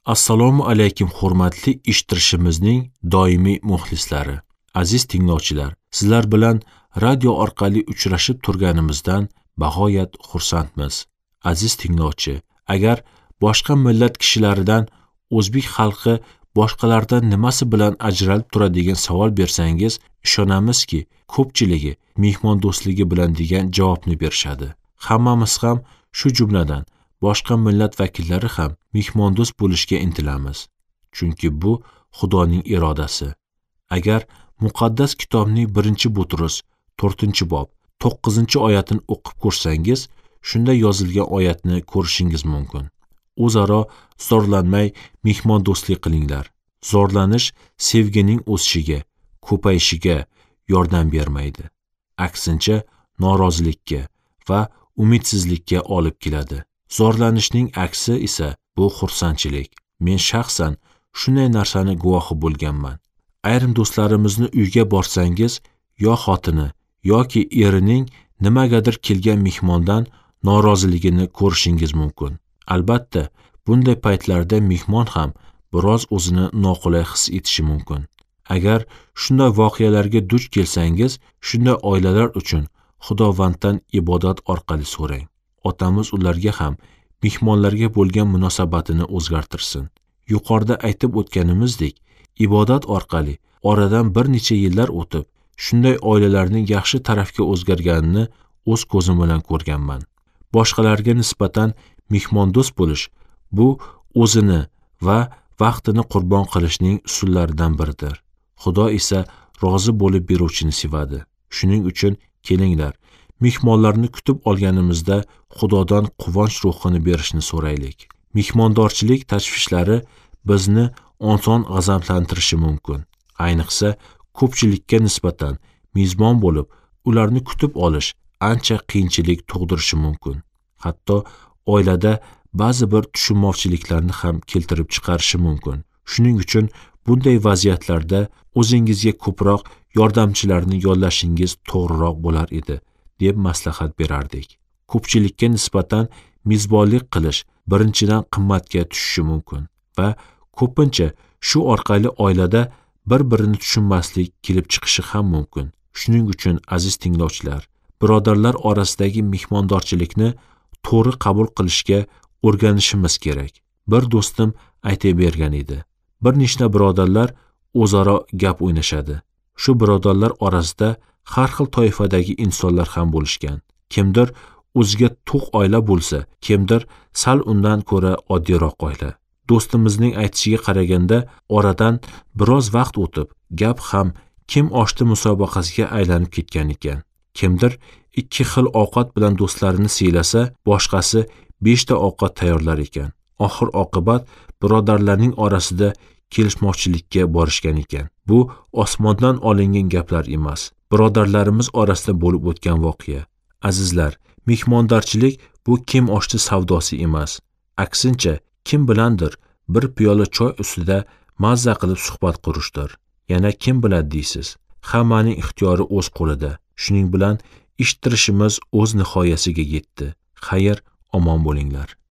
Assalomu alaykum hurmatli eshittirishimizning doimiy muxlislari. Aziz tinglovchilar, sizlar bilan radio orqali uchrashib turganimizdan bag'oyat xursandmiz. Aziz tinglovchi, agar boshqa millat kishilaridan o'zbek xalqi boshqalardan nimasi bilan ajralib turadigan savol bersangiz, ishonamizki, ko'pchiligi mehmondo'stligi bilan degan javobni berishadi. Hammamiz ham shu jumladan boshqa millat vakillari ham mehmondo'st bo'lishga intilamiz. Chunki bu Xudoning irodasi. Agar muqaddas kitobning 1-Butrus 4-bob 9-oyatini o'qib ko'rsangiz, shunda yozilgan oyatni ko'rishingiz mumkin. O'zaro zorlanmay mehmondo'stlik qilinglar. Zorlanish sevgining o'sishiga, ko'payishiga yordam bermaydi. Aksincha, norozilikka va umidsizlikka olib keladi. Zorlanishning aksi esa bu xursandchilik. Men shaxsan shunday narsani guvohi bo'lganman. Ayrim do'stlarimizni uyga borsangiz, yo xotini yoki erining nimagadir kelgan mehmondan noroziligini ko'rishingiz mumkin. Albatta, bunday paytlarda mehmon ham biroz o'zini noqulay his etishi mumkin. Agar shunday voqealarga duch kelsangiz, shunday oilalar uchun Xudovanddan ibodat orqali so'rang. Otamiz ularga ham mehmonlarga bo'lgan munosabatini o'zgartirsin. Yuqorida aytib o'tganimizdek, ibodat orqali oradan bir necha yillar o'tib, shunday oilalarning yaxshi tarafga o'zgarganini o'z ko'zim bilan ko'rganman. Boshqalarga nisbatan mehmondo'st bo'lish bu o'zini va vaqtini qurbon qilishning usullaridan biridir. Xudo esa rozi bo'lib beruvchini sevadi. Shuning uchun kelinglar, mehmonlarni kutib olganimizda Xudodan quvonch ruhini berishni so'raylik. Mehmondorchilik tashvishlari bizni oson g'azablantirishi mumkin. Ayniqsa, ko'pchilikka nisbatan mezbon bo'lib, ularni kutib olish ancha qiyinchilik tug'dirishi mumkin. Hatto oilada ba'zi bir tushunmovchiliklarni ham keltirib chiqarishi mumkin. Shuning uchun bunday vaziyatlarda o'zingizga ko'proq yordamchilarni yollashingiz to'g'riroq bo'lar edi, deb maslahat berardik. Ko'pchilikka nisbatan mezbonlik qilish birinchidan qimmatga tushishi mumkin va ko'pincha shu orqali oilada bir-birini tushunmaslik kelib chiqishi ham mumkin. Shuning uchun aziz tinglovchilar, birodarlar orasidagi mehmondorchilikni to'g'ri qabul qilishga o'rganishimiz kerak. Bir do'stim aytib bergan edi. Bir nechta birodarlar o'zaro gap o'ynashadi. Shu birodarlar orasida har xil toifadagi insonlar ham bo'lishgan. Kimdir o'ziga to'q oila bo'lsa, kimdir sal undan ko'ra oddiyroq oila. Do'stimizning aytishiga qaraganda, oradan biroz vaqt o'tib, gap ham kim oshdi musobaqasiga aylanib ketgan ekan. Kimdir 2 xil ovqat bilan do'stlarini siylasa, boshqasi 5 ta ovqat tayyorlar ekan. Oxir oqibat birodarlarning orasida kelishmovchilikka borishgan ekan. Bu osmondan olingan gaplar emas. Birodarlarimiz orasida bo'lib o'tgan voqea. Azizlar, mehmondorchilik bu kim oshdi savdosi emas. Aksincha, kim bilandir bir piyola choy ustida mazza qilib suhbat qurishdir. Yana kim biladi deysiz? Hammaning ixtiyori o'z qo'lida. Shuning bilan eshittirishimiz o'z nihoyasiga yetdi. Xayr, omon bo'linglar.